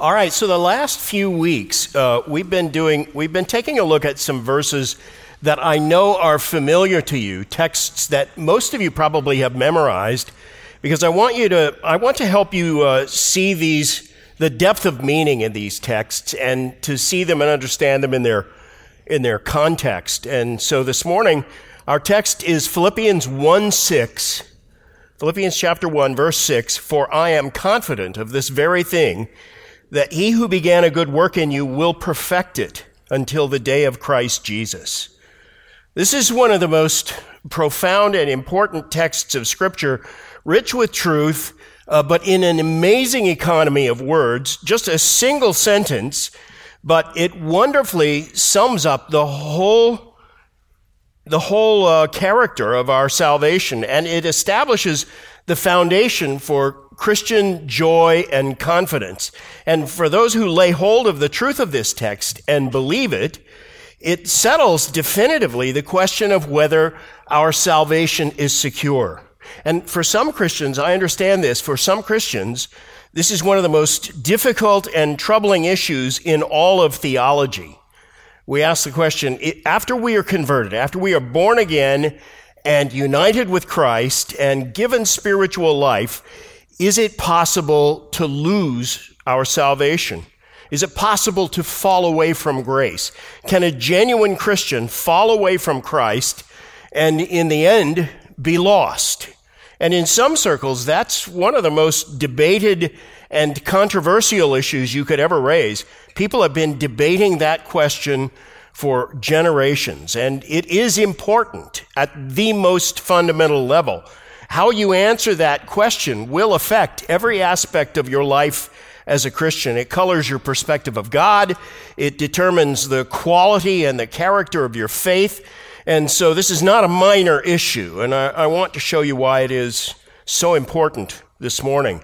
All right, so the last few weeks, we've been taking a look at some verses that I know are familiar to you, texts that most of you probably have memorized, because I want to help you see the depth of meaning in these texts and to see them and understand them in their context. And so this morning, our text is Philippians 1:6. Philippians chapter 1, verse 6, "For I am confident of this very thing, that he who began a good work in you will perfect it until the day of Christ Jesus." This is one of the most profound and important texts of Scripture, rich with truth, but in an amazing economy of words, just a single sentence, but it wonderfully sums up the whole character of our salvation, and it establishes the foundation for Christian joy and confidence. And for those who lay hold of the truth of this text and believe it, it settles definitively the question of whether our salvation is secure. And for some Christians, I understand this, for some Christians, this is one of the most difficult and troubling issues in all of theology. We ask the question, after we are converted, after we are born again and united with Christ and given spiritual life, is it possible to lose our salvation? Is it possible to fall away from grace? Can a genuine Christian fall away from Christ and in the end be lost? And in some circles, that's one of the most debated and controversial issues you could ever raise. People have been debating that question for generations, and it is important at the most fundamental level. How you answer that question will affect every aspect of your life as a Christian. It colors your perspective of God. It determines the quality and the character of your faith. And so this is not a minor issue, and I want to show you why it is so important this morning.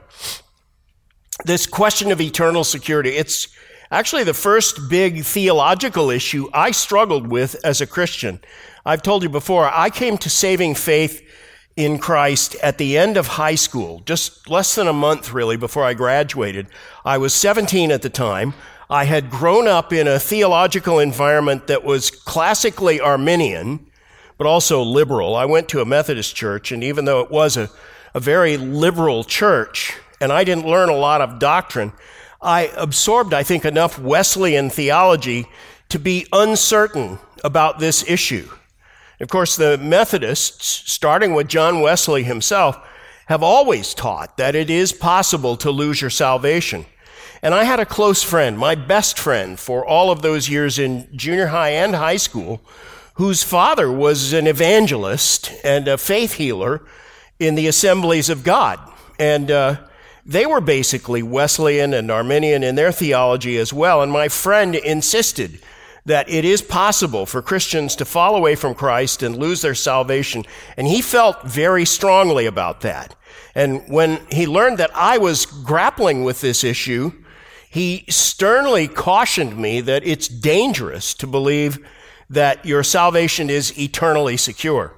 This question of eternal security, it's actually the first big theological issue I struggled with as a Christian. I've told you before, I came to saving faith in Christ at the end of high school, just less than a month really before I graduated. I was 17 at the time. I had grown up in a theological environment that was classically Arminian, but also liberal. I went to a Methodist church, and even though it was a very liberal church, and I didn't learn a lot of doctrine, I absorbed, I think, enough Wesleyan theology to be uncertain about this issue. Of course, the Methodists, starting with John Wesley himself, have always taught that it is possible to lose your salvation. And I had a close friend, my best friend for all of those years in junior high and high school, whose father was an evangelist and a faith healer in the Assemblies of God. And they were basically Wesleyan and Arminian in their theology as well. And my friend insisted that it is possible for Christians to fall away from Christ and lose their salvation. And he felt very strongly about that. And when he learned that I was grappling with this issue, he sternly cautioned me that it's dangerous to believe that your salvation is eternally secure.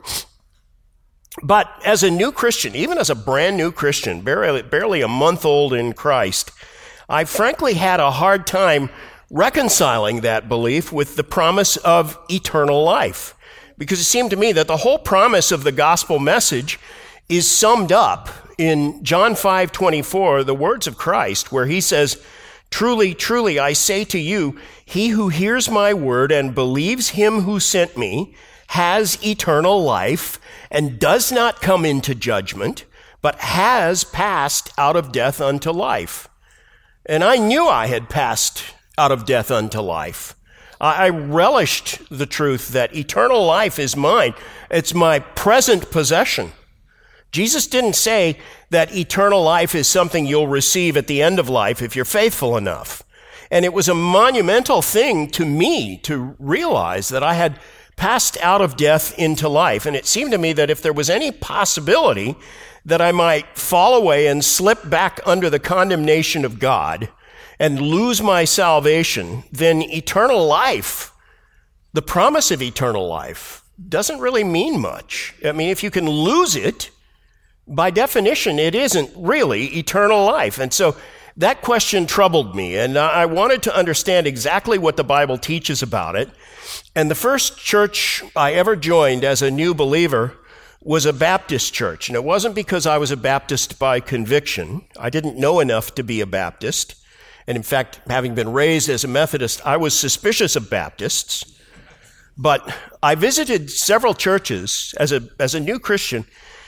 But as a new Christian, even as a brand new Christian, barely a month old in Christ, I frankly had a hard time reconciling that belief with the promise of eternal life. Because it seemed to me that the whole promise of the gospel message is summed up in John 5:24, the words of Christ, where he says, "Truly, truly, I say to you, he who hears my word and believes him who sent me has eternal life and does not come into judgment, but has passed out of death unto life." And I knew I had passed out of death unto life. I relished the truth that eternal life is mine. It's my present possession. Jesus didn't say that eternal life is something you'll receive at the end of life if you're faithful enough. And it was a monumental thing to me to realize that I had passed out of death into life. And it seemed to me that if there was any possibility that I might fall away and slip back under the condemnation of God and lose my salvation, then eternal life, the promise of eternal life, doesn't really mean much. I mean, if you can lose it, by definition, it isn't really eternal life. And so that question troubled me, and I wanted to understand exactly what the Bible teaches about it. And the first church I ever joined as a new believer was a Baptist church. And it wasn't because I was a Baptist by conviction. I didn't know enough to be a Baptist. And in fact, having been raised as a Methodist, I was suspicious of Baptists. But I visited several churches as a new Christian,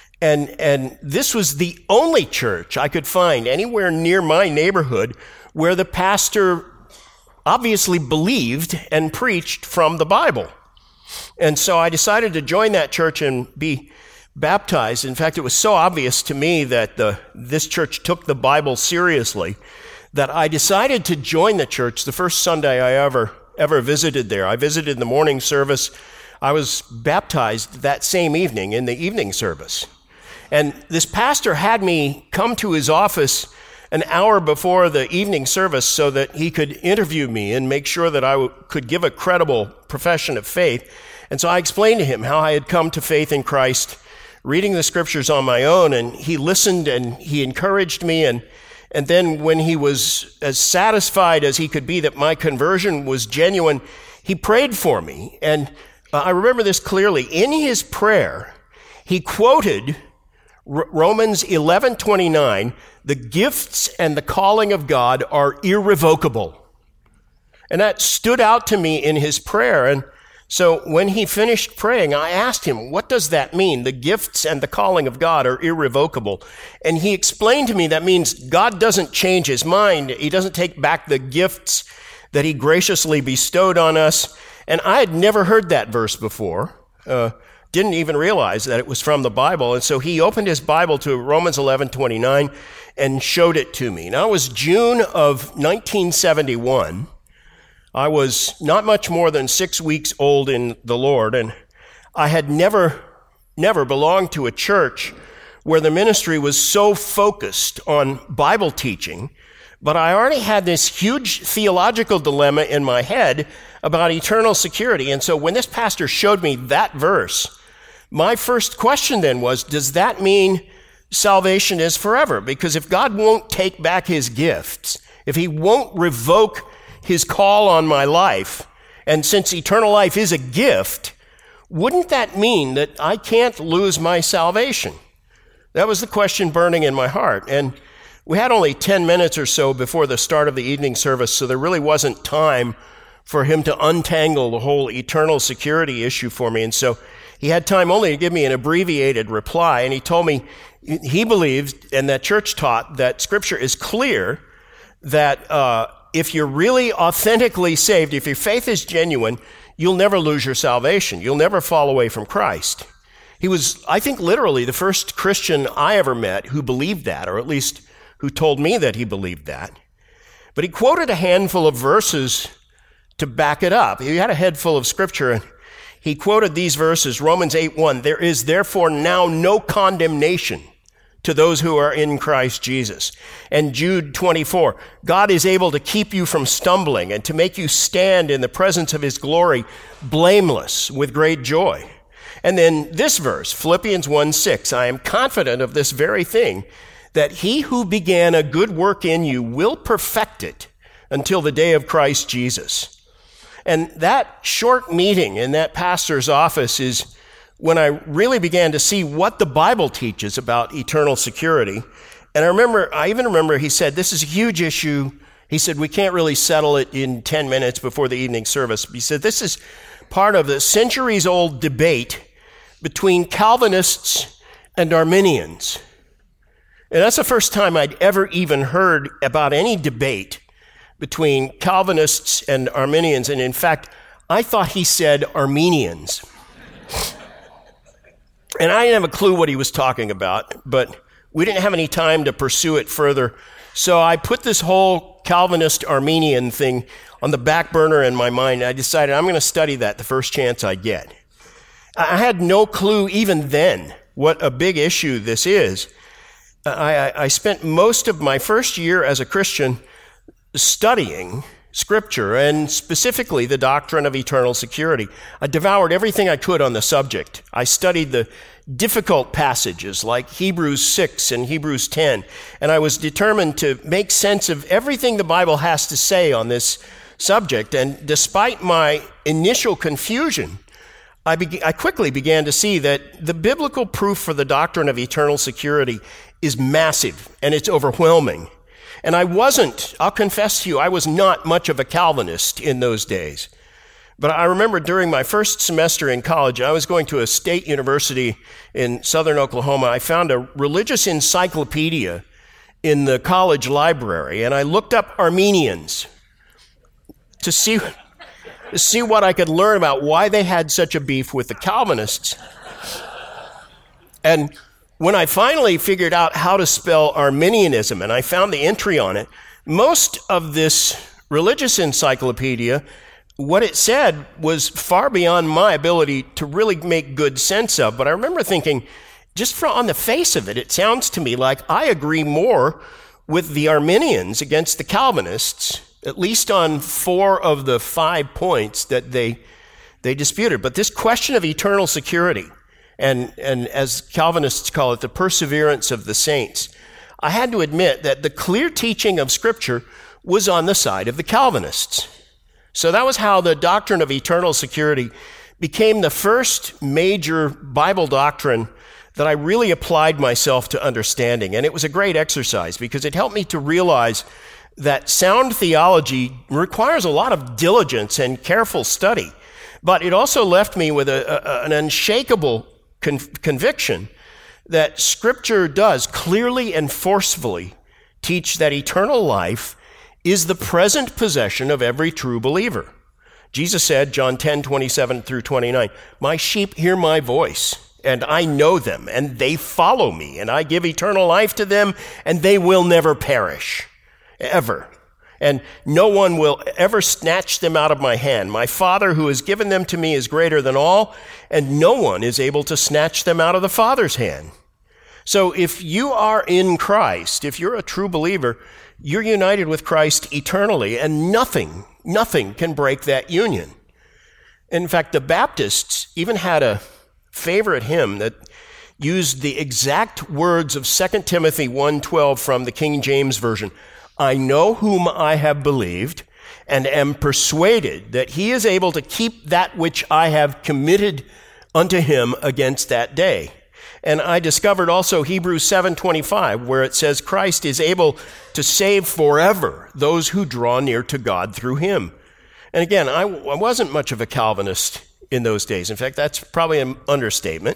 and this was the only church I could find anywhere near my neighborhood where the pastor obviously believed and preached from the Bible. And so I decided to join that church and be baptized. In fact, it was so obvious to me that this church took the Bible seriously that I decided to join the church the first Sunday I ever visited there. I visited the morning service. I was baptized that same evening in the evening service. And this pastor had me come to his office an hour before the evening service so that he could interview me and make sure that I could give a credible profession of faith. And so I explained to him how I had come to faith in Christ, reading the scriptures on my own, and he listened and he encouraged me. And then when he was as satisfied as he could be that my conversion was genuine, he prayed for me. And I remember this clearly. In his prayer, he quoted Romans 11:29, "The gifts and the calling of God are irrevocable." And that stood out to me in his prayer. And so when he finished praying, I asked him, what does that mean? The gifts and the calling of God are irrevocable. And he explained to me that means God doesn't change his mind. He doesn't take back the gifts that he graciously bestowed on us. And I had never heard that verse before. Didn't even realize that it was from the Bible. And so he opened his Bible to Romans 11:29 and showed it to me. Now, it was June of 1971. I was not much more than 6 weeks old in the Lord, and I had never belonged to a church where the ministry was so focused on Bible teaching, but I already had this huge theological dilemma in my head about eternal security. And so when this pastor showed me that verse, my first question then was, does that mean salvation is forever? Because if God won't take back his gifts, if he won't revoke his call on my life, and since eternal life is a gift, wouldn't that mean that I can't lose my salvation? That was the question burning in my heart. And we had only 10 minutes or so before the start of the evening service, so there really wasn't time for him to untangle the whole eternal security issue for me. And so he had time only to give me an abbreviated reply, and he told me he believed, and that church taught, that Scripture is clear that if you're really authentically saved, if your faith is genuine, you'll never lose your salvation. You'll never fall away from Christ. He was, I think, literally the first Christian I ever met who believed that, or at least who told me that he believed that. But he quoted a handful of verses to back it up. He had a head full of Scripture, and he quoted these verses, Romans 8:1, "There is therefore now no condemnation to those who are in Christ Jesus." And Jude 24, "God is able to keep you from stumbling and to make you stand in the presence of his glory blameless with great joy." And then this verse, Philippians 1:6, "I am confident of this very thing, that he who began a good work in you will perfect it until the day of Christ Jesus." And that short meeting in that pastor's office is when I really began to see what the Bible teaches about eternal security. And I even remember he said, "This is a huge issue." He said, "We can't really settle it in 10 minutes before the evening service." He said, "This is part of the centuries-old debate between Calvinists and Arminians." And that's the first time I'd ever even heard about any debate between Calvinists and Arminians. And in fact, I thought he said Armenians. And I didn't have a clue what he was talking about, but we didn't have any time to pursue it further. So I put this whole Calvinist Armenian thing on the back burner in my mind. I decided I'm going to study that the first chance I get. I had no clue even then what a big issue this is. I spent most of my first year as a Christian studying Scripture, and specifically the doctrine of eternal security. I devoured everything I could on the subject. I studied the difficult passages like Hebrews 6 and Hebrews 10, and I was determined to make sense of everything the Bible has to say on this subject. And despite my initial confusion, I quickly began to see that the biblical proof for the doctrine of eternal security is massive, and it's overwhelming. And I'll confess to you, I was not much of a Calvinist in those days. But I remember during my first semester in college, I was going to a state university in southern Oklahoma. I found a religious encyclopedia in the college library, and I looked up Armenians to see what I could learn about why they had such a beef with the Calvinists. And when I finally figured out how to spell Arminianism, and I found the entry on it, most of this religious encyclopedia, what it said was far beyond my ability to really make good sense of. But I remember thinking, just on the face of it, it sounds to me like I agree more with the Arminians against the Calvinists, at least on 4 of the 5 points that they disputed. But this question of eternal security, and as Calvinists call it, the perseverance of the saints, I had to admit that the clear teaching of Scripture was on the side of the Calvinists. So that was how the doctrine of eternal security became the first major Bible doctrine that I really applied myself to understanding. And it was a great exercise because it helped me to realize that sound theology requires a lot of diligence and careful study. But it also left me with an unshakable conviction that Scripture does clearly and forcefully teach that eternal life is the present possession of every true believer. Jesus said, John 10:27 through 29, "My sheep hear my voice, and I know them, and they follow me, and I give eternal life to them, and they will never perish, ever. And no one will ever snatch them out of my hand. My Father who has given them to me is greater than all, and no one is able to snatch them out of the Father's hand." So if you are in Christ, if you're a true believer, you're united with Christ eternally, and nothing can break that union. In fact, the Baptists even had a favorite hymn that used the exact words of 2 Timothy 1:12 from the King James Version. "I know whom I have believed, and am persuaded that he is able to keep that which I have committed unto him against that day." And I discovered also Hebrews 7:25, where it says Christ is able to save forever those who draw near to God through him. And again, I wasn't much of a Calvinist in those days. In fact, that's probably an understatement.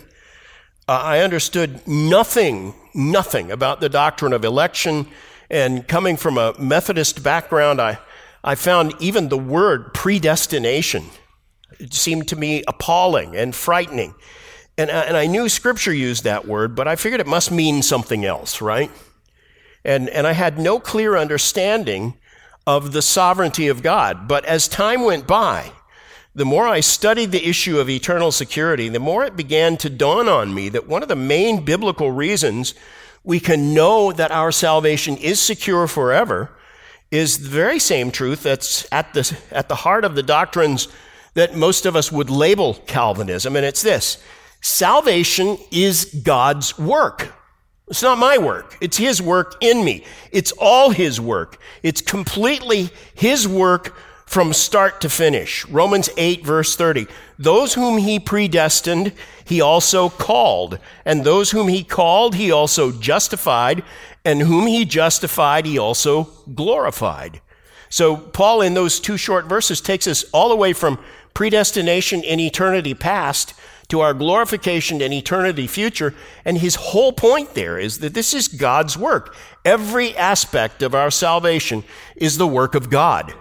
I understood nothing about the doctrine of election. And coming from a Methodist background, I found even the word predestination, it seemed to me appalling and frightening. And I knew Scripture used that word, but I figured it must mean something else, right? And I had no clear understanding of the sovereignty of God. But as time went by, the more I studied the issue of eternal security, the more it began to dawn on me that one of the main biblical reasons we can know that our salvation is secure forever is the very same truth that's at the heart of the doctrines that most of us would label Calvinism, and it's this: salvation is God's work. It's not my work. It's his work in me. It's all his work. It's completely his work from start to finish. Romans 8, verse 30. "Those whom he predestined, he also called. And those whom he called, he also justified. And whom he justified, he also glorified." So Paul, in those 2 short verses, takes us all the way from predestination in eternity past to our glorification in eternity future. And his whole point there is that this is God's work. Every aspect of our salvation is the work of God.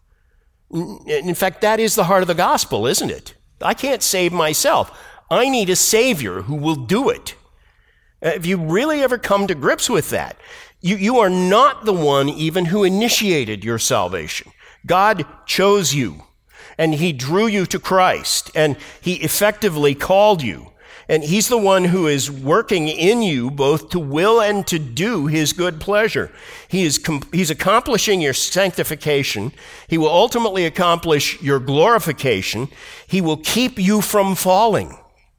In fact, that is the heart of the gospel, isn't it? I can't save myself. I need a Savior who will do it. If you really ever come to grips with that, you are not the one even who initiated your salvation. God chose you, and he drew you to Christ, and he effectively called you. And he's the one who is working in you both to will and to do his good pleasure. He's accomplishing your sanctification. He will ultimately accomplish your glorification. He will keep you from falling.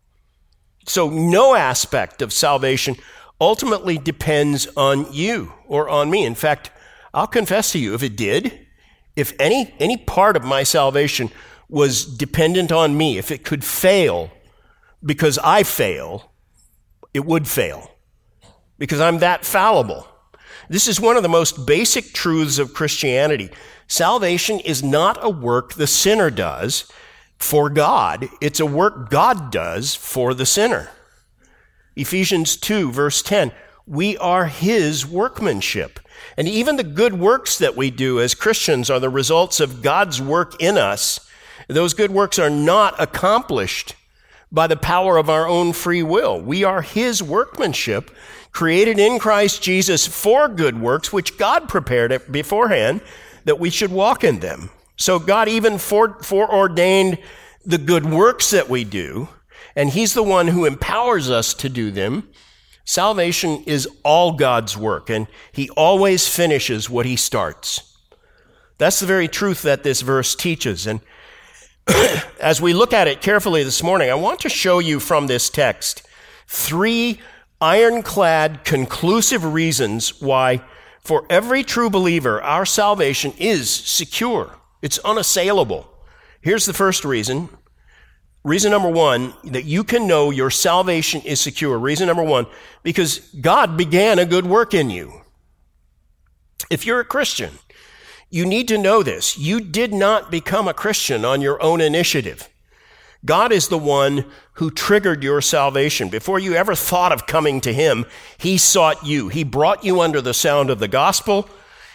So no aspect of salvation ultimately depends on you or on me. In fact, I'll confess to you, if it did, if any part of my salvation was dependent on me, if it could fail because I fail, it would fail because I'm that fallible. This is one of the most basic truths of Christianity. Salvation is not a work the sinner does for God. It's a work God does for the sinner. Ephesians 2, verse 10, we are his workmanship. And even the good works that we do as Christians are the results of God's work in us. Those good works are not accomplished by the power of our own free will. We are his workmanship, created in Christ Jesus for good works, which God prepared beforehand that we should walk in them. So God even foreordained the good works that we do, and he's the one who empowers us to do them. Salvation is all God's work, and he always finishes what he starts. That's the very truth that this verse teaches. And as we look at it carefully this morning, I want to show you from this text 3 ironclad, conclusive reasons why, for every true believer, our salvation is secure. It's unassailable. Here's the first reason. Reason number 1, that you can know your salvation is secure. Reason number 1, because God began a good work in you. If you're a Christian, you need to know this. You did not become a Christian on your own initiative. God is the one who triggered your salvation. Before you ever thought of coming to him, he sought you. He brought you under the sound of the gospel.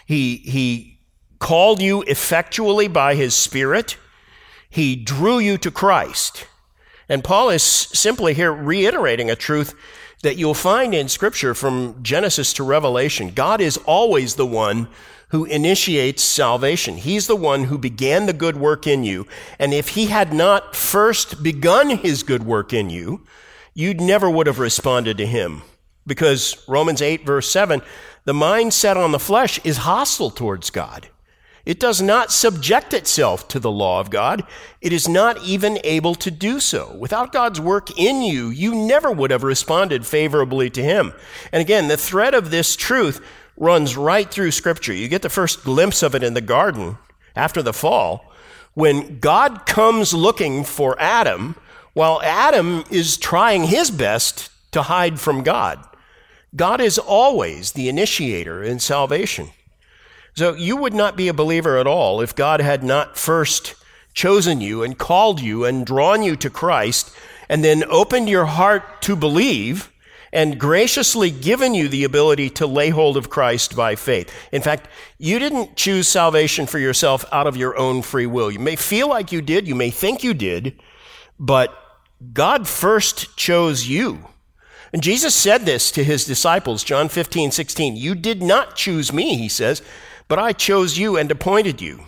He called you effectually by his Spirit. He drew you to Christ. And Paul is simply here reiterating a truth that you'll find in Scripture from Genesis to Revelation. God is always the one who initiates salvation. He's the one who began the good work in you. And if he had not first begun his good work in you, you never would have responded to him. Because Romans 8, verse 7, the mind set on the flesh is hostile towards God. It does not subject itself to the law of God. It is not even able to do so. Without God's work in you, you never would have responded favorably to him. And again, the thread of this truth runs right through Scripture. You get the first glimpse of it in the garden after the fall, when God comes looking for Adam, while Adam is trying his best to hide from God. God is always the initiator in salvation. So you would not be a believer at all if God had not first chosen you and called you and drawn you to Christ and then opened your heart to believe and graciously given you the ability to lay hold of Christ by faith. In fact, you didn't choose salvation for yourself out of your own free will. You may feel like you did, you may think you did, but God first chose you. And Jesus said this to his disciples, John 15:16. You did not choose me, he says, but I chose you and appointed you.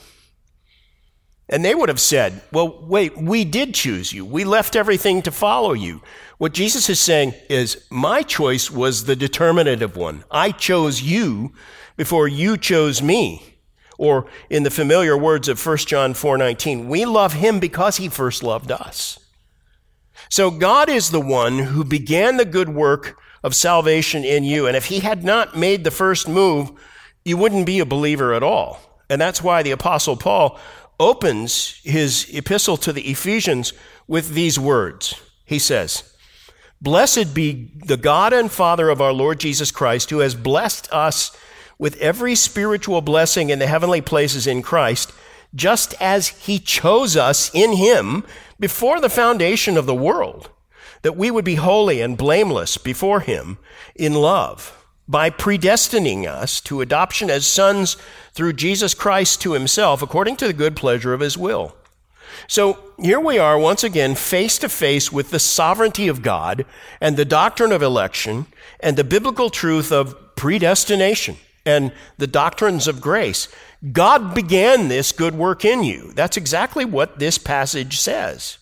And they would have said, well, wait, we did choose you. We left everything to follow you. What Jesus is saying is, my choice was the determinative one. I chose you before you chose me. Or in the familiar words of 1 John 4:19, we love him because he first loved us. So God is the one who began the good work of salvation in you. And if he had not made the first move, you wouldn't be a believer at all. And that's why the Apostle Paul opens his epistle to the Ephesians with these words. He says, blessed be the God and Father of our Lord Jesus Christ, who has blessed us with every spiritual blessing in the heavenly places in Christ, just as he chose us in him before the foundation of the world, that we would be holy and blameless before him in love, by predestining us to adoption as sons through Jesus Christ to himself, according to the good pleasure of his will. So here we are once again face to face with the sovereignty of God and the doctrine of election and the biblical truth of predestination and the doctrines of grace. God began this good work in you. That's exactly what this passage says.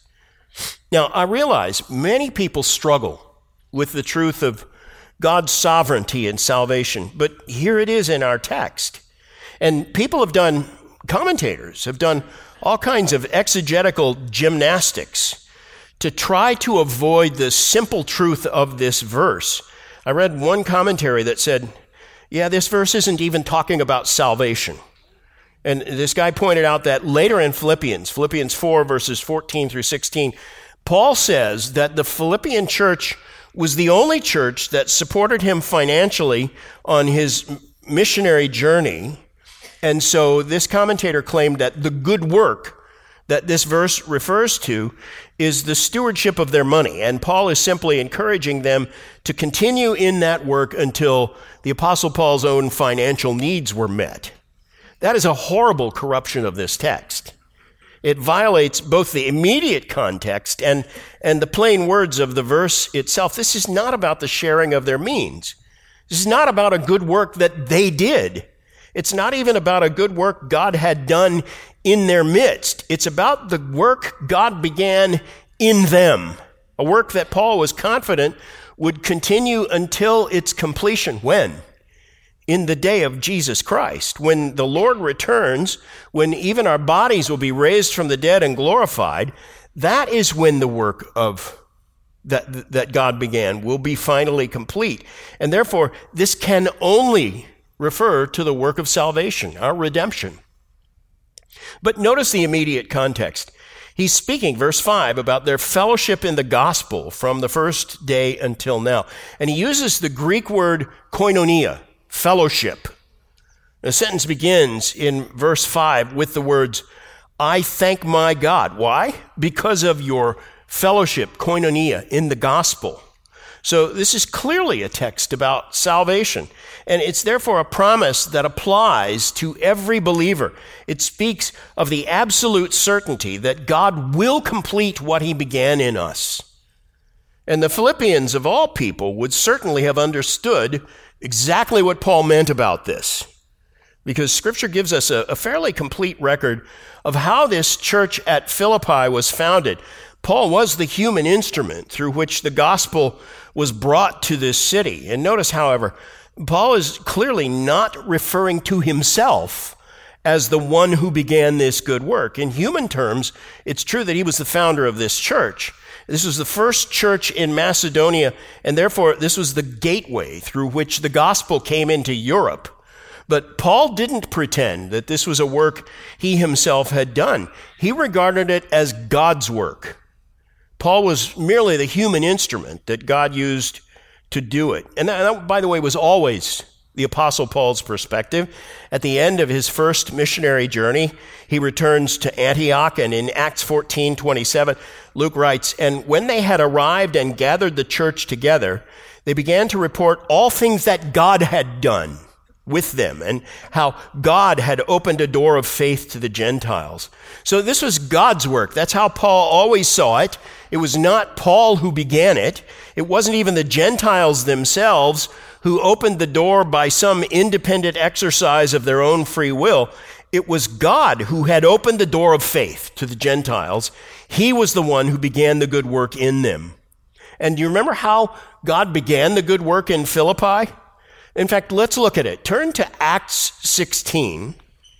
Now, I realize many people struggle with the truth of God's sovereignty and salvation, but here it is in our text. And commentators have done all kinds of exegetical gymnastics to try to avoid the simple truth of this verse. I read one commentary that said, this verse isn't even talking about salvation. And this guy pointed out that later in Philippians 4, verses 14 through 16, Paul says that the Philippian church was the only church that supported him financially on his missionary journey. And so this commentator claimed that the good work that this verse refers to is the stewardship of their money. And Paul is simply encouraging them to continue in that work until the Apostle Paul's own financial needs were met. That is a horrible corruption of this text. It violates both the immediate context and the plain words of the verse itself. This is not about the sharing of their means. This is not about a good work that they did. It's not even about a good work God had done in their midst. It's about the work God began in them, a work that Paul was confident would continue until its completion. When? In the day of Jesus Christ, when the Lord returns, when even our bodies will be raised from the dead and glorified. That is when the work of that God began will be finally complete. And therefore, this can only refer to the work of salvation, our redemption. But notice the immediate context. He's speaking, verse 5, about their fellowship in the gospel from the first day until now. And he uses the Greek word koinonia, fellowship. The sentence begins in verse 5 with the words, I thank my God. Why? Because of your fellowship, koinonia, in the gospel. So this is clearly a text about salvation, and it's therefore a promise that applies to every believer. It speaks of the absolute certainty that God will complete what he began in us. And the Philippians, of all people, would certainly have understood exactly what Paul meant about this, because Scripture gives us a fairly complete record of how this church at Philippi was founded. Paul was the human instrument through which the gospel was brought to this city. And notice, however, Paul is clearly not referring to himself as the one who began this good work. In human terms, it's true that he was the founder of this church. This was the first church in Macedonia, and therefore this was the gateway through which the gospel came into Europe. But Paul didn't pretend that this was a work he himself had done. He regarded it as God's work. Paul was merely the human instrument that God used to do it. And that, by the way, was always the Apostle Paul's perspective. At the end of his first missionary journey, he returns to Antioch, and in Acts 14:27, Luke writes, and when they had arrived and gathered the church together, they began to report all things that God had done with them and how God had opened a door of faith to the Gentiles. So this was God's work. That's how Paul always saw it. It was not Paul who began it. It wasn't even the Gentiles themselves who opened the door by some independent exercise of their own free will. It was God who had opened the door of faith to the Gentiles. He was the one who began the good work in them. And do you remember how God began the good work in Philippi? In fact, let's look at it. Turn to Acts 16,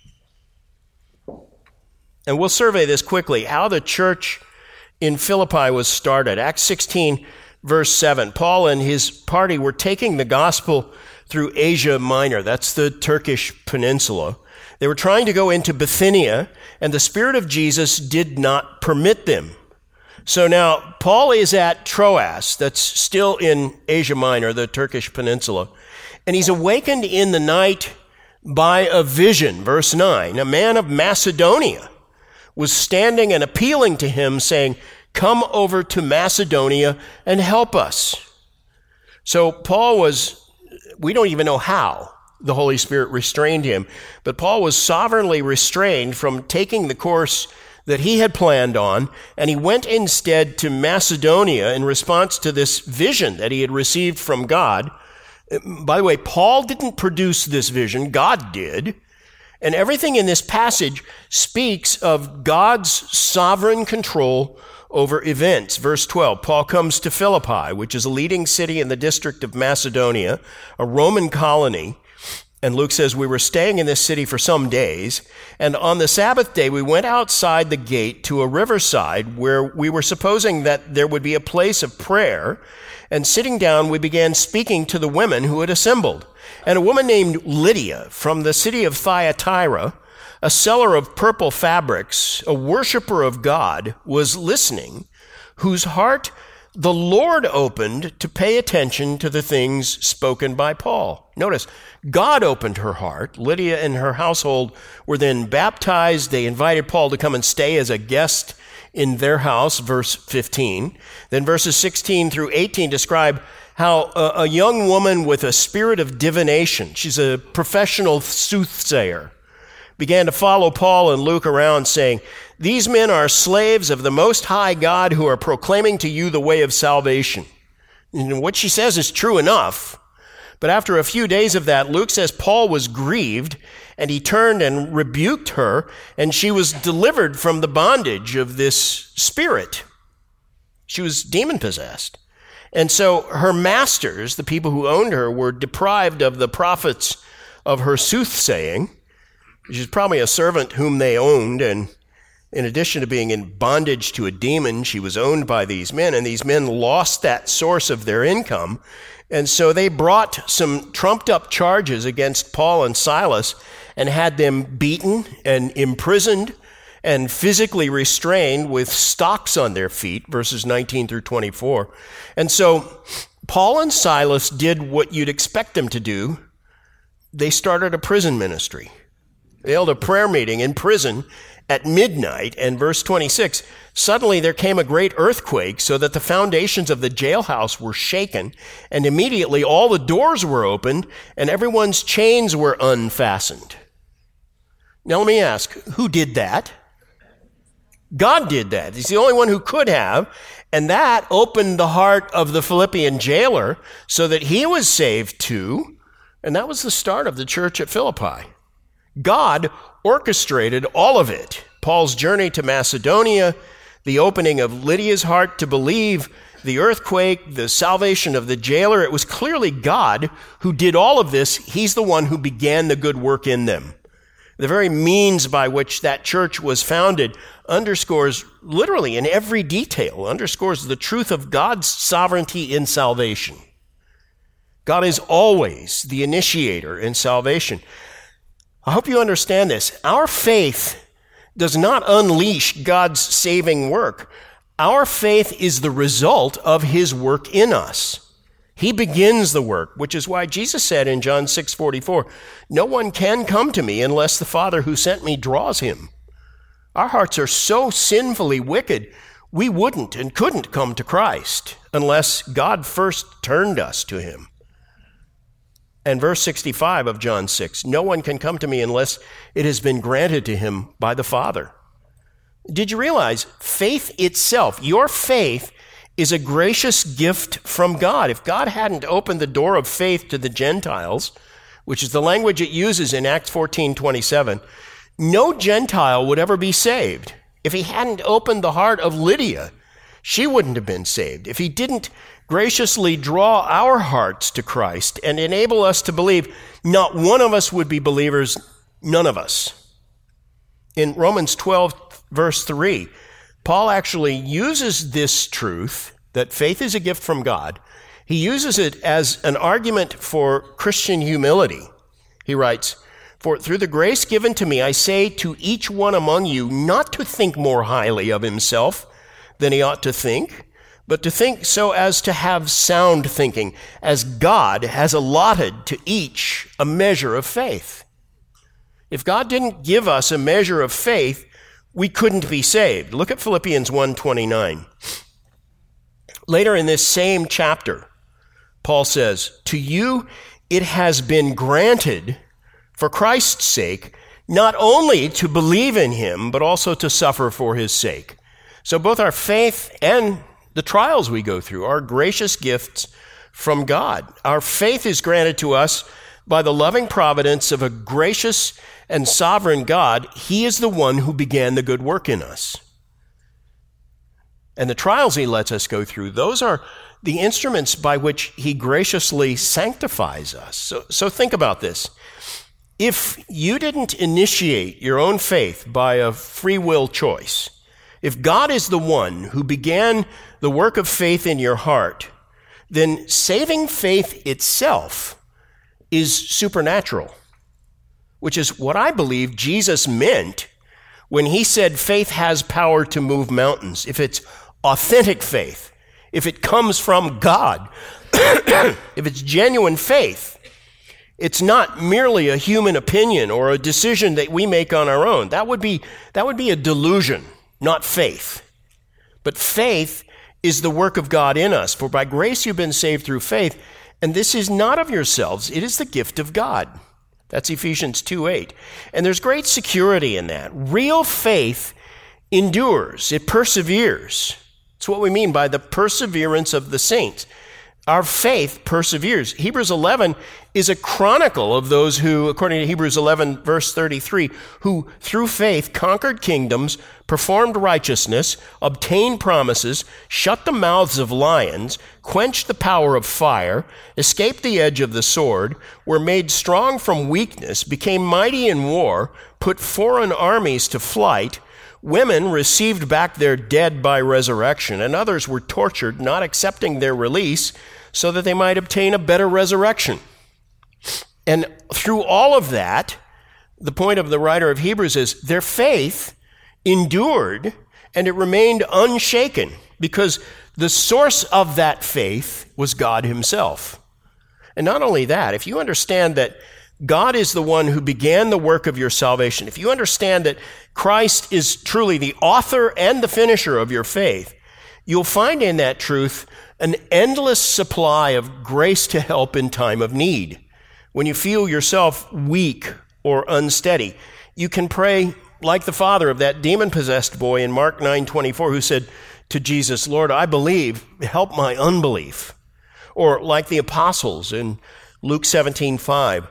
and we'll survey this quickly, how the church in Philippi was started. Acts 16, verse 7. Paul and his party were taking the gospel through Asia Minor. That's the Turkish peninsula. They were trying to go into Bithynia, and the Spirit of Jesus did not permit them. So now Paul is at Troas, that's still in Asia Minor, the Turkish peninsula, and he's awakened in the night by a vision. Verse 9, a man of Macedonia was standing and appealing to him, saying, come over to Macedonia and help us. So Paul we don't even know how the Holy Spirit restrained him, but Paul was sovereignly restrained from taking the course that he had planned on, and he went instead to Macedonia in response to this vision that he had received from God. By the way, Paul didn't produce this vision, God did. And everything in this passage speaks of God's sovereign control over events. Verse 12, Paul comes to Philippi, which is a leading city in the district of Macedonia, a Roman colony. And Luke says, we were staying in this city for some days, and on the Sabbath day we went outside the gate to a riverside where we were supposing that there would be a place of prayer, and sitting down we began speaking to the women who had assembled. And a woman named Lydia from the city of Thyatira, a seller of purple fabrics, a worshiper of God, was listening, whose heart the Lord opened to pay attention to the things spoken by Paul. Notice, God opened her heart. Lydia and her household were then baptized. They invited Paul to come and stay as a guest in their house, verse 15. Then verses 16 through 18 describe how a young woman with a spirit of divination, she's a professional soothsayer, began to follow Paul and Luke around saying, these men are slaves of the Most High God who are proclaiming to you the way of salvation. And what she says is true enough. But after a few days of that, Luke says Paul was grieved, and he turned and rebuked her, and she was delivered from the bondage of this spirit. She was demon-possessed. And so her masters, the people who owned her, were deprived of the profits of her soothsaying. She's probably a servant whom they owned, and in addition to being in bondage to a demon, she was owned by these men, and these men lost that source of their income. And so they brought some trumped-up charges against Paul and Silas and had them beaten and imprisoned and physically restrained with stocks on their feet, verses 19 through 24. And so Paul and Silas did what you'd expect them to do. They started a prison ministry. They held a prayer meeting in prison at midnight, and verse 26, suddenly there came a great earthquake so that the foundations of the jailhouse were shaken, and immediately all the doors were opened and everyone's chains were unfastened. Now let me ask, who did that? God did that. He's the only one who could have, and that opened the heart of the Philippian jailer so that he was saved too, and that was the start of the church at Philippi. God orchestrated all of it. Paul's journey to Macedonia, the opening of Lydia's heart to believe, the earthquake, the salvation of the jailer. It was clearly God who did all of this. He's the one who began the good work in them. The very means by which that church was founded underscores, literally in every detail, underscores the truth of God's sovereignty in salvation. God is always the initiator in salvation. I hope you understand this. Our faith does not unleash God's saving work. Our faith is the result of his work in us. He begins the work, which is why Jesus said in John 6:44, no one can come to me unless the Father who sent me draws him. Our hearts are so sinfully wicked, we wouldn't and couldn't come to Christ unless God first turned us to him. And verse 65 of John 6, no one can come to me unless it has been granted to him by the Father. Did you realize faith itself, your faith, is a gracious gift from God? If God hadn't opened the door of faith to the Gentiles, which is the language it uses in Acts 14:27, no Gentile would ever be saved. If he hadn't opened the heart of Lydia, she wouldn't have been saved. If he didn't graciously draw our hearts to Christ and enable us to believe, not one of us would be believers, none of us. In Romans 12, verse 3, Paul actually uses this truth, that faith is a gift from God. He uses it as an argument for Christian humility. He writes, for through the grace given to me, I say to each one among you not to think more highly of himself than he ought to think, but to think so as to have sound thinking, as God has allotted to each a measure of faith. If God didn't give us a measure of faith, we couldn't be saved. Look at Philippians 1:29. Later in this same chapter, Paul says, to you it has been granted for Christ's sake, not only to believe in him, but also to suffer for his sake. So both our faith and the trials we go through are gracious gifts from God. Our faith is granted to us by the loving providence of a gracious and sovereign God. He is the one who began the good work in us. and the trials he lets us go through, those are the instruments by which he graciously sanctifies us. So think about this. If you didn't initiate your own faith by a free will choice, if God is the one who began the work of faith in your heart, then saving faith itself is supernatural, which is what I believe Jesus meant when he said faith has power to move mountains. If it's authentic faith, if it comes from God, if it's genuine faith, it's not merely a human opinion or a decision that we make on our own. That would be a delusion, not faith. But faith is the work of God in us. For by grace you've been saved through faith, and this is not of yourselves, it is the gift of God. That's Ephesians 2:8. And there's great security in that. Real faith endures, it perseveres. It's what we mean by the perseverance of the saints. Our faith perseveres. Hebrews 11 is a chronicle of those who, according to Hebrews 11, verse 33, who through faith conquered kingdoms, performed righteousness, obtained promises, shut the mouths of lions, quenched the power of fire, escaped the edge of the sword, were made strong from weakness, became mighty in war, put foreign armies to flight. Women received back their dead by resurrection, and others were tortured, not accepting their release, so that they might obtain a better resurrection. And through all of that, the point of the writer of Hebrews is their faith endured, and it remained unshaken, because the source of that faith was God himself. And not only that, if you understand that God is the one who began the work of your salvation, if you understand that Christ is truly the author and the finisher of your faith, you'll find in that truth an endless supply of grace to help in time of need. When you feel yourself weak or unsteady, you can pray like the father of that demon-possessed boy in Mark 9:24 who said to Jesus, "Lord, I believe, help my unbelief." Or like the apostles in Luke 17:5,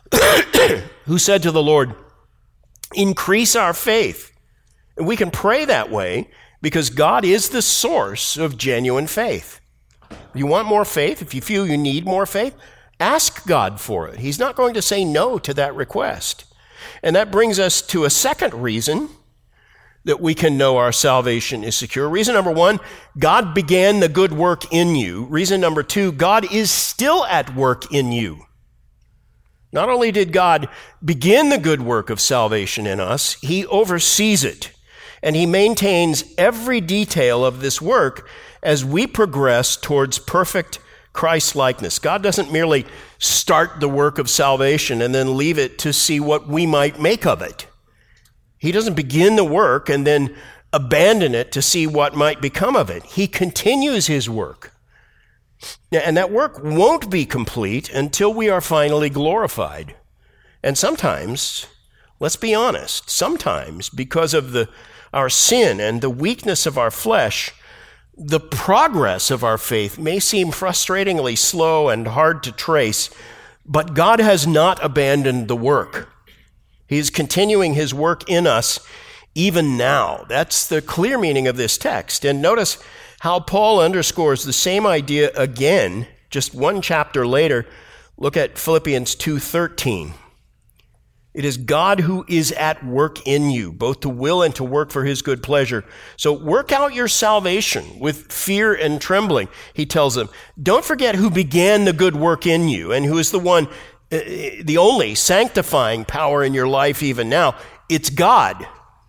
who said to the Lord, "Increase our faith." And we can pray that way because God is the source of genuine faith. You want more faith? If you feel you need more faith, ask God for it. He's not going to say no to that request. And that brings us to a second reason that we can know our salvation is secure. Reason number one, God began the good work in you. Reason number two, God is still at work in you. Not only did God begin the good work of salvation in us, he oversees it, and he maintains every detail of this work as we progress towards perfect Christ-likeness. God doesn't merely start the work of salvation and then leave it to see what we might make of it. He doesn't begin the work and then abandon it to see what might become of it. He continues his work. And that work won't be complete until we are finally glorified. And sometimes, let's be honest, sometimes because of our sin and the weakness of our flesh, the progress of our faith may seem frustratingly slow and hard to trace, but God has not abandoned the work. He is continuing his work in us even now. That's the clear meaning of this text. And notice how Paul underscores the same idea again, just one chapter later. Look at Philippians 2:13. It is God who is at work in you, both to will and to work for his good pleasure. So work out your salvation with fear and trembling, he tells them. Don't forget who began the good work in you and who is the one, the only sanctifying power in your life even now. It's God.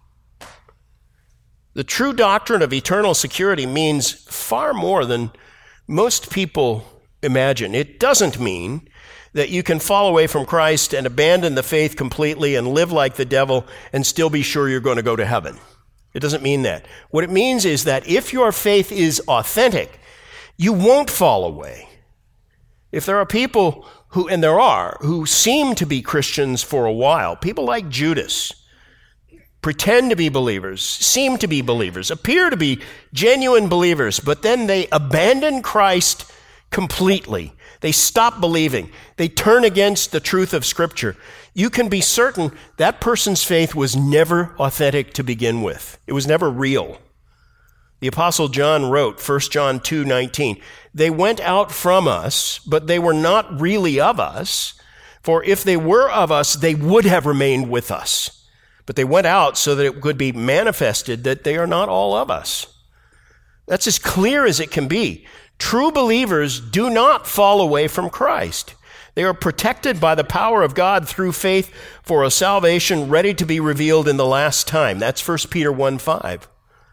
The true doctrine of eternal security means far more than most people imagine. It doesn't mean that you can fall away from Christ and abandon the faith completely and live like the devil and still be sure you're going to go to heaven. It doesn't mean that. What it means is that if your faith is authentic, you won't fall away. If there are people who, and there are, who seem to be Christians for a while, people like Judas, pretend to be believers, seem to be believers, appear to be genuine believers, but then they abandon Christ completely. They stop believing. They turn against the truth of Scripture. You can be certain that person's faith was never authentic to begin with. It was never real. The Apostle John wrote, 1 John 2:19, "They went out from us, but they were not really of us. For if they were of us, they would have remained with us. But they went out so that it could be manifested that they are not all of us." That's as clear as it can be. True believers do not fall away from Christ. They are protected by the power of God through faith for a salvation ready to be revealed in the last time. That's 1 Peter 1:5.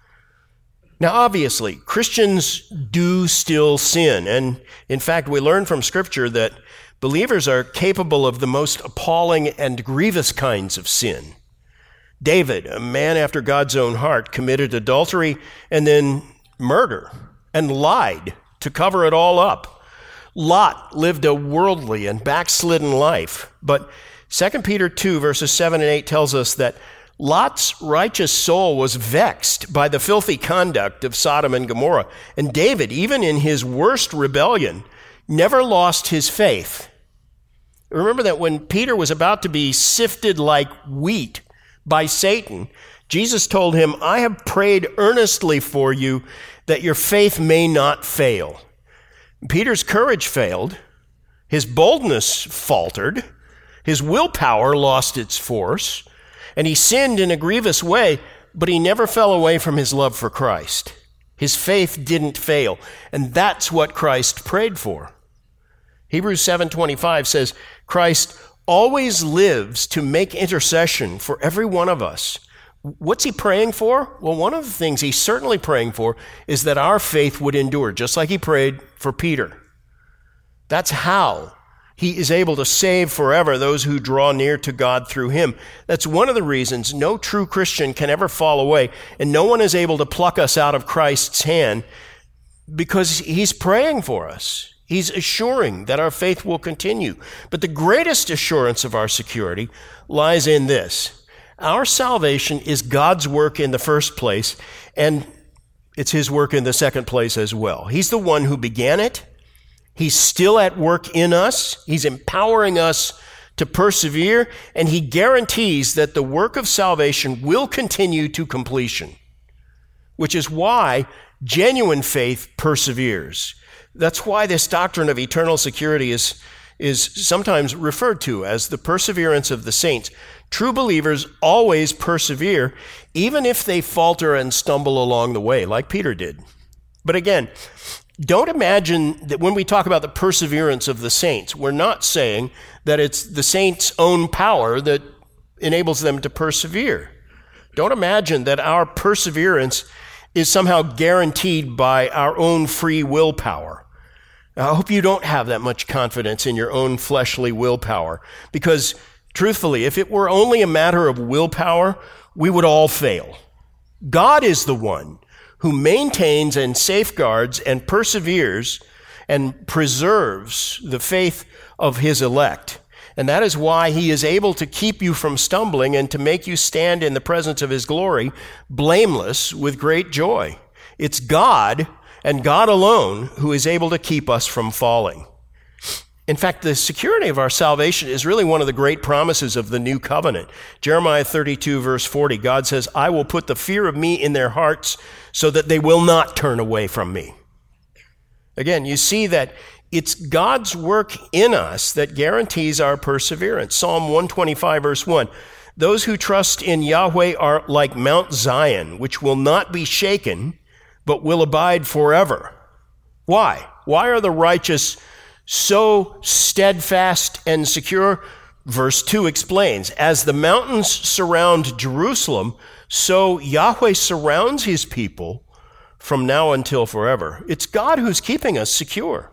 Now, obviously, Christians do still sin. And in fact, we learn from Scripture that believers are capable of the most appalling and grievous kinds of sin. David, a man after God's own heart, committed adultery and then murder and lied to cover it all up. Lot lived a worldly and backslidden life. But 2 Peter 2, verses 7 and 8 tells us that Lot's righteous soul was vexed by the filthy conduct of Sodom and Gomorrah. And David, even in his worst rebellion, never lost his faith. Remember that when Peter was about to be sifted like wheat by Satan, Jesus told him, "I have prayed earnestly for you that your faith may not fail." Peter's courage failed. His boldness faltered. His willpower lost its force. And he sinned in a grievous way, but he never fell away from his love for Christ. His faith didn't fail, and that's what Christ prayed for. Hebrews 7:25 says, "Christ always lives to make intercession for every one of us." What's he praying for? Well, one of the things he's certainly praying for is that our faith would endure, just like he prayed for Peter. That's how he is able to save forever those who draw near to God through him. That's one of the reasons no true Christian can ever fall away, and no one is able to pluck us out of Christ's hand, because he's praying for us. He's assuring that our faith will continue. But the greatest assurance of our security lies in this: our salvation is God's work in the first place, and it's his work in the second place as well. He's the one who began it. He's still at work in us. He's empowering us to persevere, and he guarantees that the work of salvation will continue to completion, which is why genuine faith perseveres. That's why this doctrine of eternal security is sometimes referred to as the perseverance of the saints. True believers always persevere, even if they falter and stumble along the way, like Peter did. But again, don't imagine that when we talk about the perseverance of the saints, we're not saying that it's the saints' own power that enables them to persevere. Don't imagine that our perseverance is somehow guaranteed by our own free willpower. I hope you don't have that much confidence in your own fleshly willpower, because truthfully, if it were only a matter of willpower, we would all fail. God is the one who maintains and safeguards and perseveres and preserves the faith of his elect. And that is why he is able to keep you from stumbling and to make you stand in the presence of his glory, blameless with great joy. It's God and God alone who is able to keep us from falling. In fact, the security of our salvation is really one of the great promises of the new covenant. Jeremiah 32, verse 40, God says, "I will put the fear of me in their hearts so that they will not turn away from me." Again, you see that it's God's work in us that guarantees our perseverance. Psalm 125, verse 1, "Those who trust in Yahweh are like Mount Zion, which will not be shaken, but will abide forever." Why? Why are the righteous so steadfast and secure? Verse 2 explains, "As the mountains surround Jerusalem, so Yahweh surrounds his people from now until forever." It's God who's keeping us secure.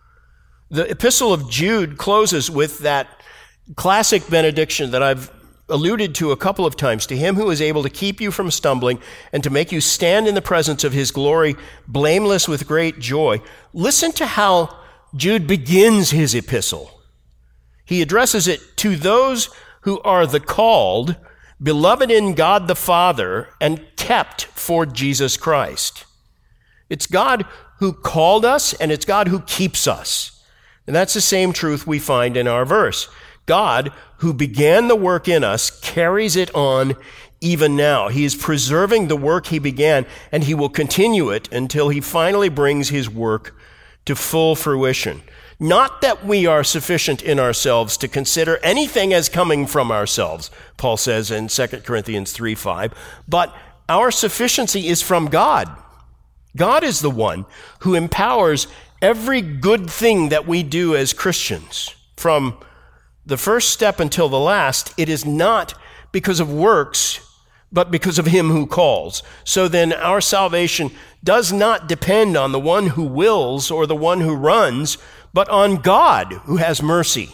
The Epistle of Jude closes with that classic benediction that I've alluded to a couple of times. "To him who is able to keep you from stumbling and to make you stand in the presence of his glory, blameless with great joy." Listen to how Jude begins his epistle. He addresses it to those who are the called, beloved in God the Father, and kept for Jesus Christ. It's God who called us, and it's God who keeps us. And that's the same truth we find in our verse. God, who began the work in us, carries it on even now. He is preserving the work he began, and he will continue it until he finally brings his work to full fruition. Not that we are sufficient in ourselves to consider anything as coming from ourselves, Paul says in 2 Corinthians 3:5, but our sufficiency is from God. God is the one who empowers every good thing that we do as Christians. From the first step until the last, it is not because of works, but because of him who calls. So then our salvation does not depend on the one who wills or the one who runs, but on God who has mercy.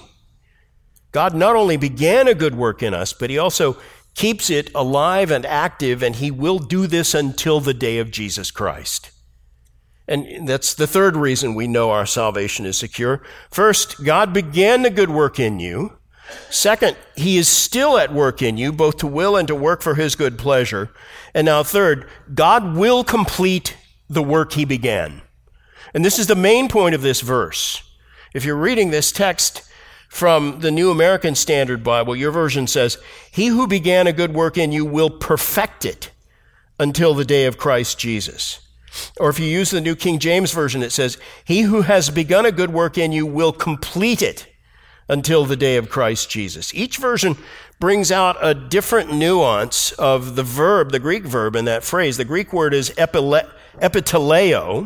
God not only began a good work in us, but he also keeps it alive and active, and he will do this until the day of Jesus Christ. And that's the third reason we know our salvation is secure. First, God began the good work in you. Second, he is still at work in you, both to will and to work for his good pleasure. And now third, God will complete the work he began. And this is the main point of this verse. If you're reading this text from the New American Standard Bible, your version says, he who began a good work in you will perfect it until the day of Christ Jesus. Or if you use the New King James Version, it says, he who has begun a good work in you will complete it until the day of Christ Jesus. Each version brings out a different nuance of the verb, the Greek verb in that phrase. The Greek word is epiteleo,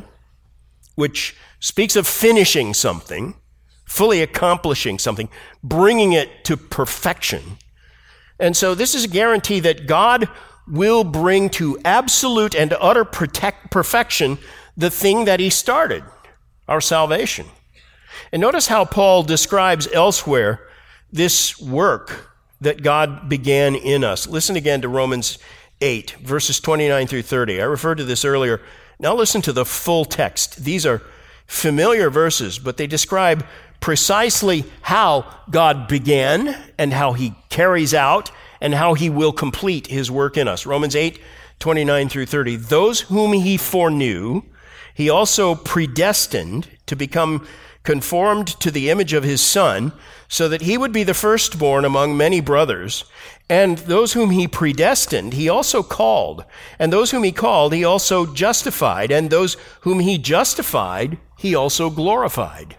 which speaks of finishing something, fully accomplishing something, bringing it to perfection. And so this is a guarantee that God will bring to absolute and utter perfection the thing that he started, our salvation. And notice how Paul describes elsewhere this work that God began in us. Listen again to Romans 8, verses 29 through 30. I referred to this earlier. Now listen to the full text. These are familiar verses, but they describe precisely how God began and how he carries out and how he will complete his work in us. Romans 8, 29 through 30. Those whom he foreknew, he also predestined to become conformed to the image of his Son, so that he would be the firstborn among many brothers. And those whom he predestined, he also called. And those whom he called, he also justified. And those whom he justified, he also glorified.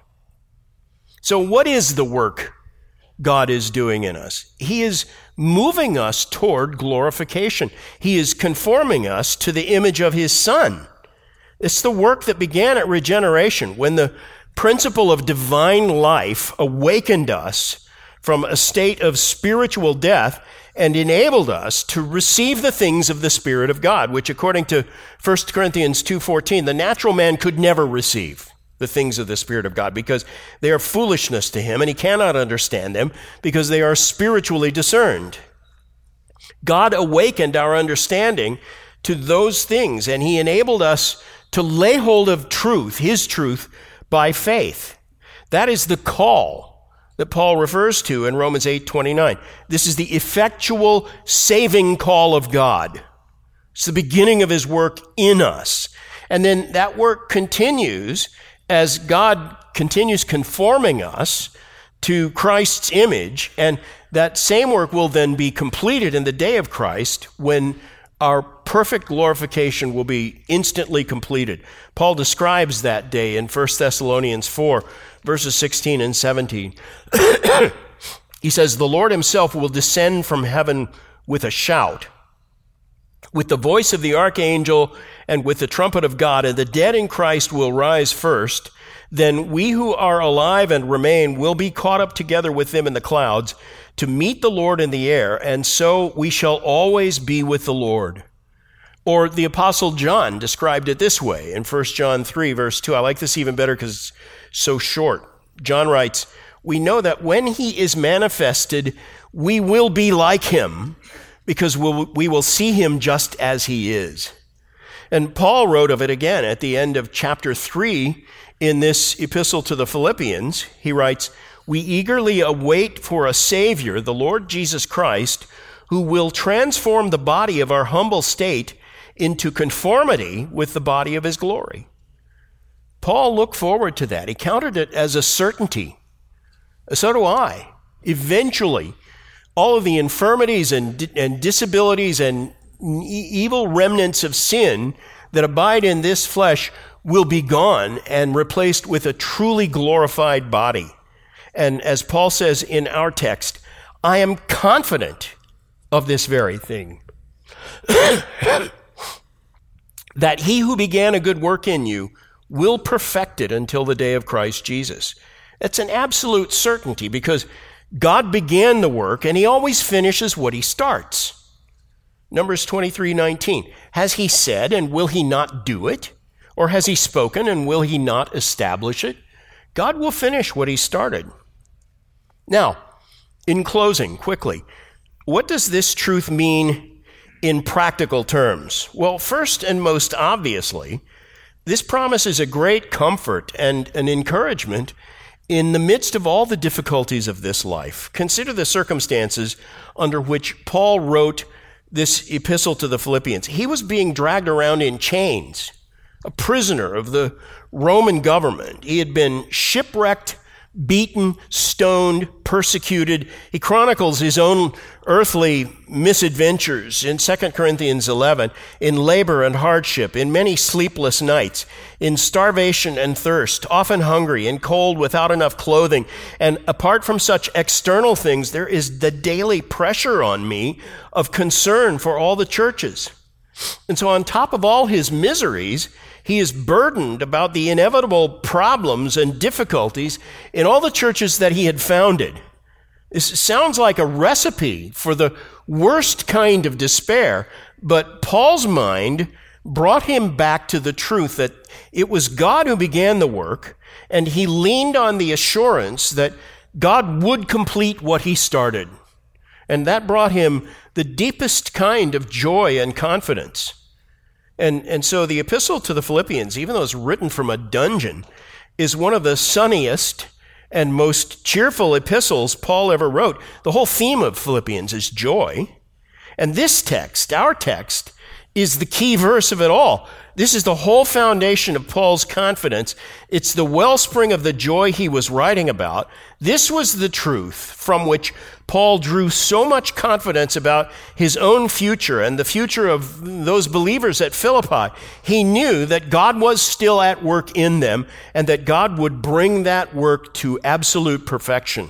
So what is the work God is doing in us? He is moving us toward glorification. He is conforming us to the image of his Son. It's the work that began at regeneration, when the principle of divine life awakened us from a state of spiritual death and enabled us to receive the things of the Spirit of God, which according to 1 Corinthians 2:14, the natural man could never receive the things of the Spirit of God because they are foolishness to him and he cannot understand them because they are spiritually discerned. God awakened our understanding to those things, and he enabled us to lay hold of truth, his truth, by faith. That is the call that Paul refers to in Romans 8:29. This is the effectual saving call of God. It's the beginning of his work in us. And then that work continues as God continues conforming us to Christ's image, and that same work will then be completed in the day of Christ when our perfect glorification will be instantly completed. Paul describes that day in 1 Thessalonians 4, verses 16 and 17. He says, "The Lord himself will descend from heaven with a shout, with the voice of the archangel and with the trumpet of God, and the dead in Christ will rise first. Then we who are alive and remain will be caught up together with them in the clouds to meet the Lord in the air, and so we shall always be with the Lord." Or the Apostle John described it this way in 1 John 3, verse 2. I like this even better because it's so short. John writes, "We know that when he is manifested, we will be like him, because we will see him just as he is." And Paul wrote of it again at the end of chapter 3 in this epistle to the Philippians. He writes, "We eagerly await for a Savior, the Lord Jesus Christ, who will transform the body of our humble state into conformity with the body of his glory." Paul looked forward to that. He counted it as a certainty. So do I. Eventually, all of the infirmities and disabilities and evil remnants of sin that abide in this flesh will be gone and replaced with a truly glorified body. And as Paul says in our text, I am confident of this very thing, that he who began a good work in you will perfect it until the day of Christ Jesus. That's an absolute certainty because God began the work and he always finishes what he starts. Numbers 23:19. Has he said and will he not do it? Or has he spoken and will he not establish it? God will finish what he started. Now, in closing, quickly, what does this truth mean in practical terms? Well, first and most obviously, this promise is a great comfort and an encouragement in the midst of all the difficulties of this life. Consider the circumstances under which Paul wrote this epistle to the Philippians. He was being dragged around in chains, a prisoner of the Roman government. He had been shipwrecked, beaten, stoned, persecuted. He chronicles his own earthly misadventures in 2 Corinthians 11, in labor and hardship, in many sleepless nights, in starvation and thirst, often hungry and cold without enough clothing. And apart from such external things, there is the daily pressure on me of concern for all the churches. And so on top of all his miseries, he is burdened about the inevitable problems and difficulties in all the churches that he had founded. This sounds like a recipe for the worst kind of despair, but Paul's mind brought him back to the truth that it was God who began the work, and he leaned on the assurance that God would complete what he started. And that brought him the deepest kind of joy and confidence. And so the epistle to the Philippians, even though it's written from a dungeon, is one of the sunniest and most cheerful epistles Paul ever wrote. The whole theme of Philippians is joy. And this text, our text, is the key verse of it all. This is the whole foundation of Paul's confidence. It's the wellspring of the joy he was writing about. This was the truth from which Paul drew so much confidence about his own future and the future of those believers at Philippi. He knew that God was still at work in them and that God would bring that work to absolute perfection.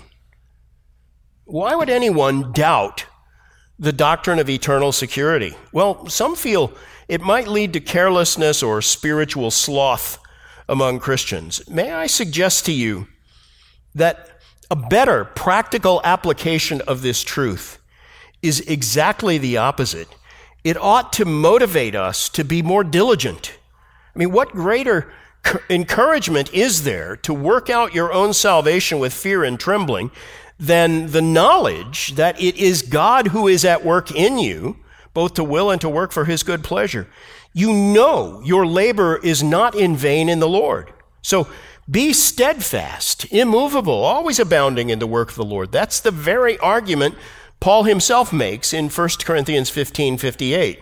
Why would anyone doubt the doctrine of eternal security? Well, some feel it might lead to carelessness or spiritual sloth among Christians. May I suggest to you that a better practical application of this truth is exactly the opposite. It ought to motivate us to be more diligent. I mean, what greater encouragement is there to work out your own salvation with fear and trembling than the knowledge that it is God who is at work in you, both to will and to work for his good pleasure? You know your labor is not in vain in the Lord. So be steadfast, immovable, always abounding in the work of the Lord. That's the very argument Paul himself makes in 1 Corinthians 15:58.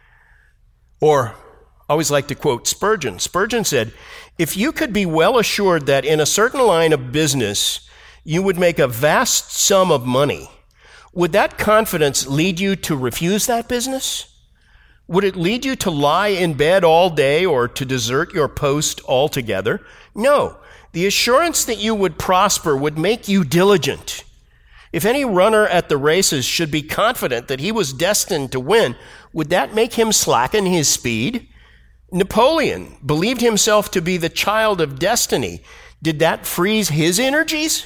Or, I always like to quote Spurgeon. Spurgeon said, if you could be well assured that in a certain line of business you would make a vast sum of money, would that confidence lead you to refuse that business? Would it lead you to lie in bed all day or to desert your post altogether? No. The assurance that you would prosper would make you diligent. If any runner at the races should be confident that he was destined to win, would that make him slacken his speed? Napoleon believed himself to be the child of destiny. Did that freeze his energies?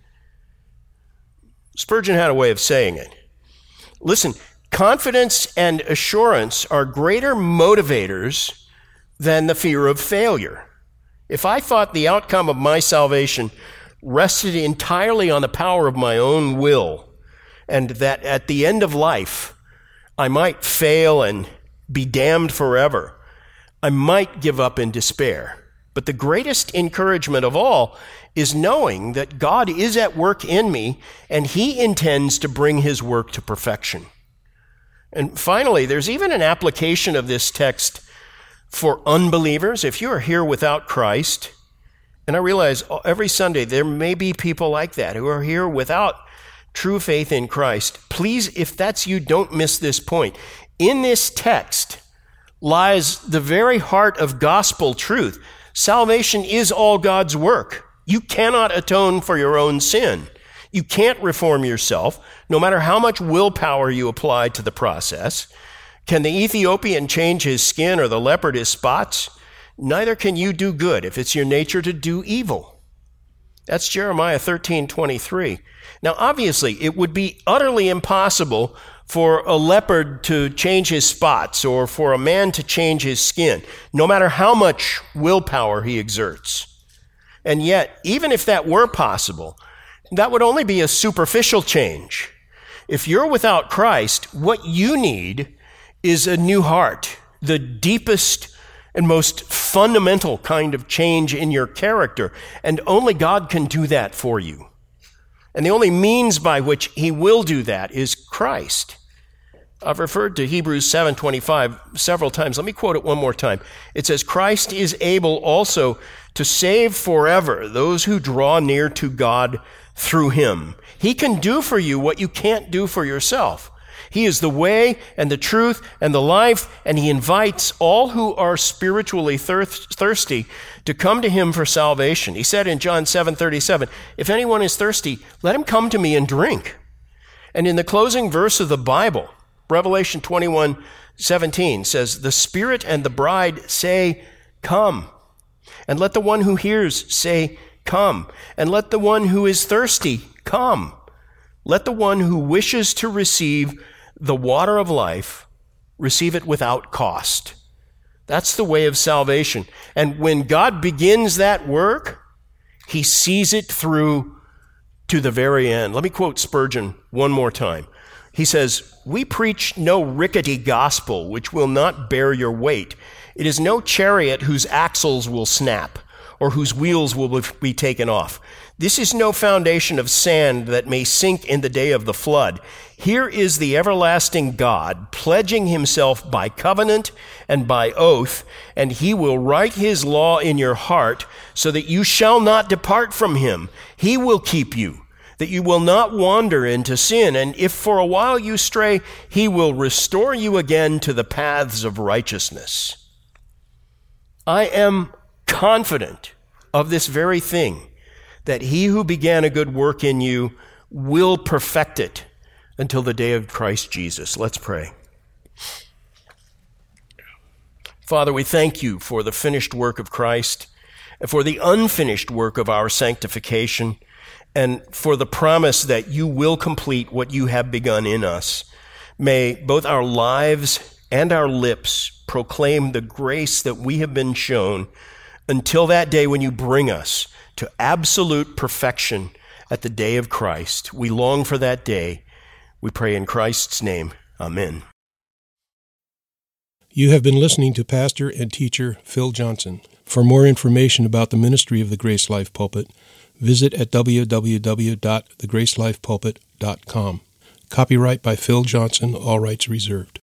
Spurgeon had a way of saying it. Listen, confidence and assurance are greater motivators than the fear of failure. If I thought the outcome of my salvation rested entirely on the power of my own will, and that at the end of life I might fail and be damned forever, I might give up in despair. But the greatest encouragement of all is knowing that God is at work in me and he intends to bring his work to perfection. And finally, there's even an application of this text for unbelievers. If you are here without Christ, and I realize every Sunday there may be people like that who are here without true faith in Christ, please, if that's you, don't miss this point. In this text lies the very heart of gospel truth. Salvation is all God's work. You cannot atone for your own sin. You can't reform yourself, no matter how much willpower you apply to the process. Can the Ethiopian change his skin or the leopard his spots? Neither can you do good if it's your nature to do evil. That's Jeremiah 13:23. Now, obviously, it would be utterly impossible for a leopard to change his spots or for a man to change his skin, no matter how much willpower he exerts. And yet, even if that were possible, that would only be a superficial change. If you're without Christ, what you need is a new heart, the deepest and most fundamental kind of change in your character, and only God can do that for you. And the only means by which he will do that is Christ. I've referred to Hebrews 7:25 several times. Let me quote it one more time. It says, Christ is able also to save forever those who draw near to God through him. He can do for you what you can't do for yourself. He is the way and the truth and the life, and he invites all who are spiritually thirsty to come to him for salvation. He said in John 7:37, if anyone is thirsty, let him come to me and drink. And in the closing verse of the Bible, Revelation 21:17 says, the Spirit and the bride say, come. And let the one who hears say, come. And let the one who is thirsty come. Let the one who wishes to receive the water of life receive it without cost. That's the way of salvation. And when God begins that work, he sees it through to the very end. Let me quote Spurgeon one more time. He says, we preach no rickety gospel which will not bear your weight. It is no chariot whose axles will snap or whose wheels will be taken off. This is no foundation of sand that may sink in the day of the flood. Here is the everlasting God pledging himself by covenant and by oath, and he will write his law in your heart so that you shall not depart from him. He will keep you, that you will not wander into sin. And if for a while you stray, he will restore you again to the paths of righteousness. I am confident of this very thing, that he who began a good work in you will perfect it until the day of Christ Jesus. Let's pray. Father, we thank you for the finished work of Christ, and for the unfinished work of our sanctification, and for the promise that you will complete what you have begun in us. May both our lives and our lips proclaim the grace that we have been shown until that day when you bring us to absolute perfection at the day of Christ. We long for that day. We pray in Christ's name. Amen. You have been listening to Pastor and Teacher Phil Johnson. For more information about the ministry of the Grace Life Pulpit, visit at www.thegracelifepulpit.com. Copyright by Phil Johnson, all rights reserved.